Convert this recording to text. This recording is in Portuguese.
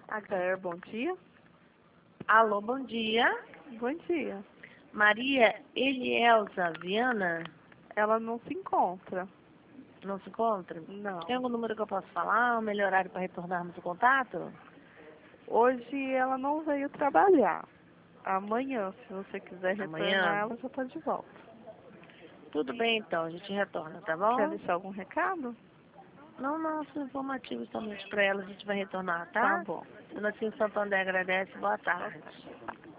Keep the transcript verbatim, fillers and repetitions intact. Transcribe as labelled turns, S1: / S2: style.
S1: H R, bom dia.
S2: Alô, bom dia.
S1: Bom dia.
S2: Maria Elielza Viana,
S1: Ela não se encontra.
S2: não se encontra?
S1: Não.
S2: Tem algum número que eu posso falar, o melhor horário para retornarmos o contato?
S1: Hoje ela não veio trabalhar. Amanhã, se você quiser retornar,
S2: Amanhã?
S1: ela já está de volta.
S2: Tudo bem então, a gente retorna, tá
S1: Quer
S2: bom?
S1: deixar algum recado?
S2: Não, não, são informativos somente para ela, a gente vai retornar,
S1: Tá
S2: tá?
S1: bom.
S2: Dona Cíntia Santo André agradece, boa tarde.